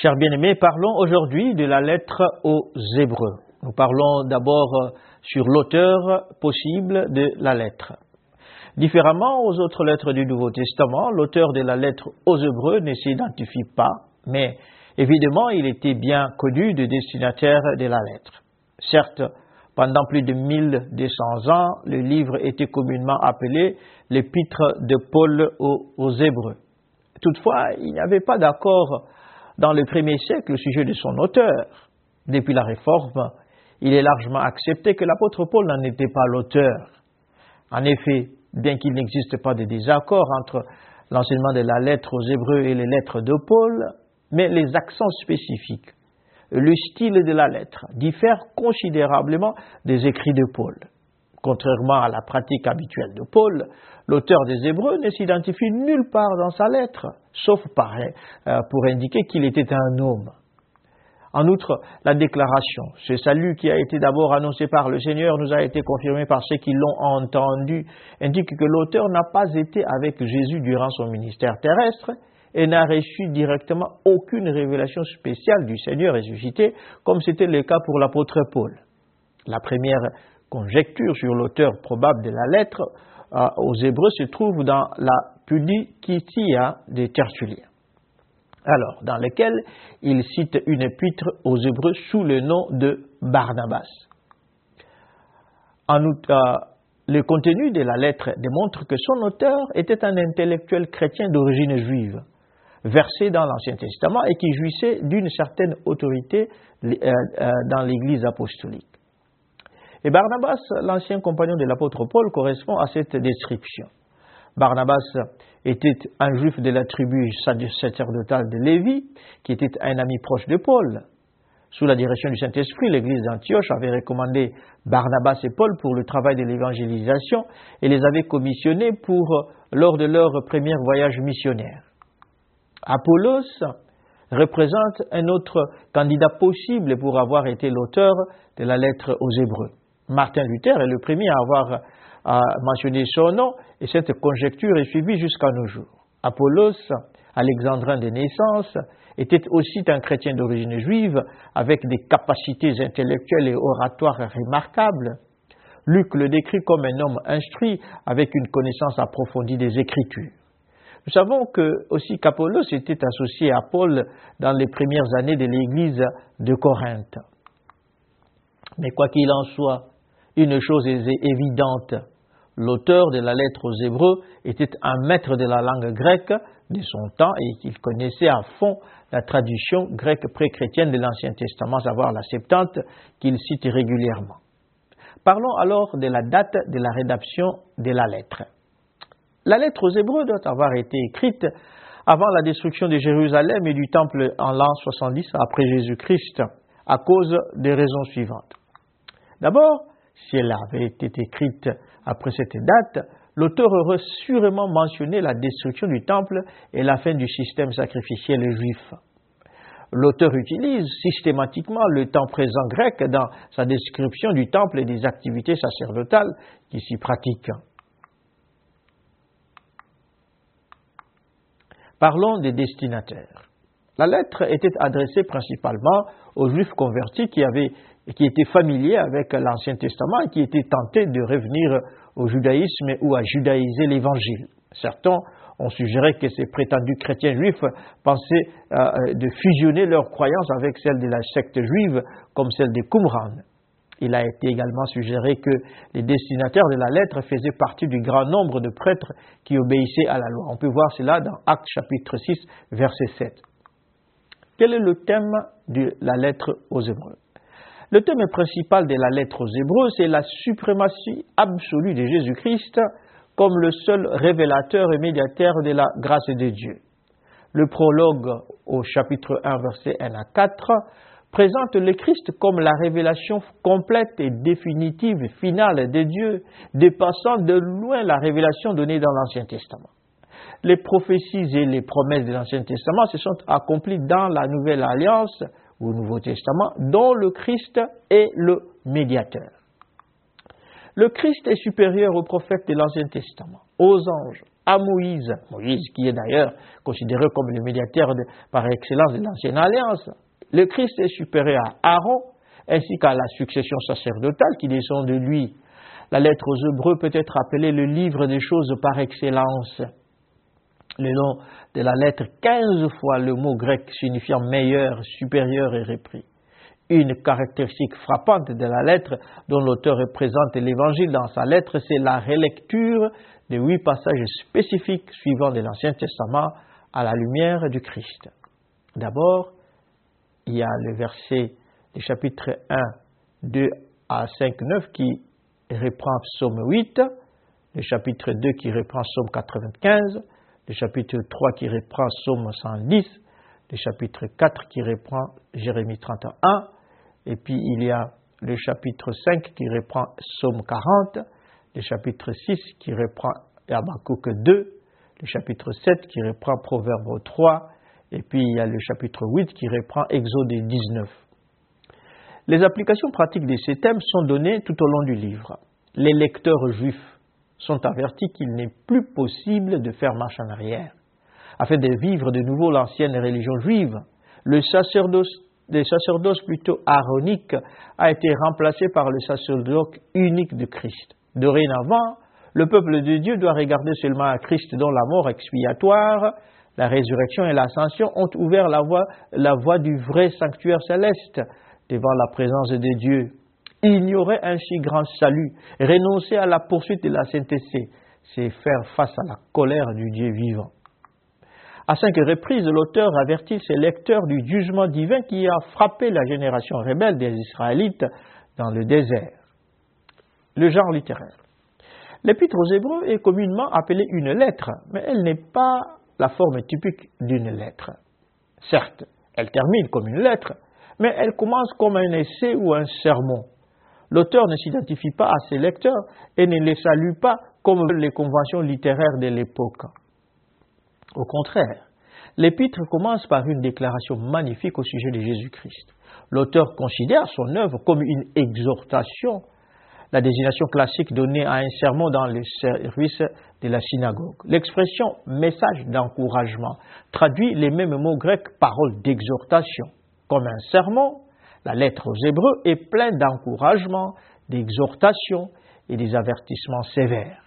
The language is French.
Chers bien-aimés, parlons aujourd'hui de la lettre aux Hébreux. Nous parlons d'abord sur l'auteur possible de la lettre. Différemment aux autres lettres du Nouveau Testament, l'auteur de la lettre aux Hébreux ne s'identifie pas, mais évidemment il était bien connu du destinataire de la lettre. Certes, pendant plus de 1200 ans, le livre était communément appelé l'Épître de Paul aux Hébreux. Toutefois, il n'y avait pas d'accord dans le premier siècle au sujet de son auteur. Depuis la Réforme, il est largement accepté que l'apôtre Paul n'en était pas l'auteur. En effet, bien qu'il n'existe pas de désaccord entre l'enseignement de la lettre aux Hébreux et les lettres de Paul, mais les accents spécifiques, le style de la lettre diffèrent considérablement des écrits de Paul. Contrairement à la pratique habituelle de Paul, l'auteur des Hébreux ne s'identifie nulle part dans sa lettre, sauf pour indiquer qu'il était un homme. En outre, la déclaration, ce salut qui a été d'abord annoncé par le Seigneur nous a été confirmé par ceux qui l'ont entendu, indique que l'auteur n'a pas été avec Jésus durant son ministère terrestre et n'a reçu directement aucune révélation spéciale du Seigneur ressuscité, comme c'était le cas pour l'apôtre Paul. La première conjecture sur l'auteur probable de la lettre aux Hébreux se trouve dans la Pudicitia de Tertullien, alors dans lequel il cite une épître aux Hébreux sous le nom de Barnabas. En outre, le contenu de la lettre démontre que son auteur était un intellectuel chrétien d'origine juive, versé dans l'Ancien Testament et qui jouissait d'une certaine autorité dans l'Église apostolique. Et Barnabas, l'ancien compagnon de l'apôtre Paul, correspond à cette description. Barnabas était un juif de la tribu sacerdotale de Lévi, qui était un ami proche de Paul. Sous la direction du Saint-Esprit, l'église d'Antioche avait recommandé Barnabas et Paul pour le travail de l'évangélisation et les avait commissionnés lors de leur premier voyage missionnaire. Apollos représente un autre candidat possible pour avoir été l'auteur de la lettre aux Hébreux. Martin Luther est le premier à avoir mentionné son nom et cette conjecture est suivie jusqu'à nos jours. Apollos, alexandrin de naissance, était aussi un chrétien d'origine juive avec des capacités intellectuelles et oratoires remarquables. Luc le décrit comme un homme instruit avec une connaissance approfondie des Écritures. Nous savons aussi qu'Apollos était associé à Paul dans les premières années de l'église de Corinthe. Mais quoi qu'il en soit, une chose est évidente, l'auteur de la lettre aux Hébreux était un maître de la langue grecque de son temps et qu'il connaissait à fond la tradition grecque pré-chrétienne de l'Ancien Testament, à savoir la Septante, qu'il cite régulièrement. Parlons alors de la date de la rédaction de la lettre. La lettre aux Hébreux doit avoir été écrite avant la destruction de Jérusalem et du Temple en l'an 70 après Jésus-Christ, à cause des raisons suivantes. D'abord, si elle avait été écrite après cette date, l'auteur aurait sûrement mentionné la destruction du Temple et la fin du système sacrificiel juif. L'auteur utilise systématiquement le temps présent grec dans sa description du Temple et des activités sacerdotales qui s'y pratiquent. Parlons des destinataires. La lettre était adressée principalement aux Juifs convertis qui étaient familiers avec l'Ancien Testament et qui étaient tentés de revenir au judaïsme ou à judaïser l'Évangile. Certains ont suggéré que ces prétendus chrétiens juifs pensaient de fusionner leurs croyances avec celles de la secte juive comme celle des Qumran. Il a été également suggéré que les destinataires de la lettre faisaient partie du grand nombre de prêtres qui obéissaient à la loi. On peut voir cela dans Actes chapitre 6, verset 7. Quel est le thème de la lettre aux Hébreux? Le thème principal de la lettre aux Hébreux, c'est la suprématie absolue de Jésus-Christ comme le seul révélateur et médiateur de la grâce de Dieu. Le prologue au chapitre 1, versets 1 à 4, présente le Christ comme la révélation complète et définitive, finale de Dieu, dépassant de loin la révélation donnée dans l'Ancien Testament. Les prophéties et les promesses de l'Ancien Testament se sont accomplies dans la Nouvelle Alliance, au Nouveau Testament, dont le Christ est le médiateur. Le Christ est supérieur aux prophètes de l'Ancien Testament, aux anges, à Moïse. Moïse qui est d'ailleurs considéré comme le médiateur par excellence de l'Ancienne Alliance. Le Christ est supérieur à Aaron, ainsi qu'à la succession sacerdotale qui descend de lui. La lettre aux Hébreux peut être appelée le livre des choses par excellence. Le nom de la lettre, 15 fois le mot grec signifiant meilleur, supérieur est repris. Une caractéristique frappante de la lettre dont l'auteur représente l'évangile dans sa lettre, c'est la relecture de 8 passages spécifiques suivants de l'Ancien Testament à la lumière du Christ. D'abord, il y a le verset du chapitre 1, 2 à 5, 9 qui reprend Psaume 8, le chapitre 2 qui reprend Psaume 95, le chapitre 3 qui reprend Psaume 110, le chapitre 4 qui reprend Jérémie 31, et puis il y a le chapitre 5 qui reprend Psaume 40, le chapitre 6 qui reprend Habakkuk 2, le chapitre 7 qui reprend Proverbe 3, et puis il y a le chapitre 8 qui reprend Exode 19. Les applications pratiques de ces thèmes sont données tout au long du livre. Les lecteurs juifs sont avertis qu'il n'est plus possible de faire marche en arrière. Afin de vivre de nouveau l'ancienne religion juive, le sacerdoce plutôt aaronique a été remplacé par le sacerdoce unique de Christ. Dorénavant, le peuple de Dieu doit regarder seulement à Christ dont la mort expiatoire, la résurrection et l'ascension ont ouvert la voie du vrai sanctuaire céleste devant la présence de Dieu. Ignorer un si grand salut, renoncer à la poursuite de la sainteté, c'est faire face à la colère du Dieu vivant. À 5 reprises, l'auteur avertit ses lecteurs du jugement divin qui a frappé la génération rebelle des Israélites dans le désert. Le genre littéraire. L'Épître aux Hébreux est communément appelée une lettre, mais elle n'est pas la forme typique d'une lettre. Certes, elle termine comme une lettre, mais elle commence comme un essai ou un sermon. L'auteur ne s'identifie pas à ses lecteurs et ne les salue pas comme les conventions littéraires de l'époque. Au contraire, l'épître commence par une déclaration magnifique au sujet de Jésus-Christ. L'auteur considère son œuvre comme une exhortation, la désignation classique donnée à un sermon dans le service de la synagogue. L'expression « message d'encouragement » traduit les mêmes mots grecs « parole d'exhortation ». Comme un sermon, la lettre aux Hébreux est pleine d'encouragement, d'exhortation et des avertissements sévères.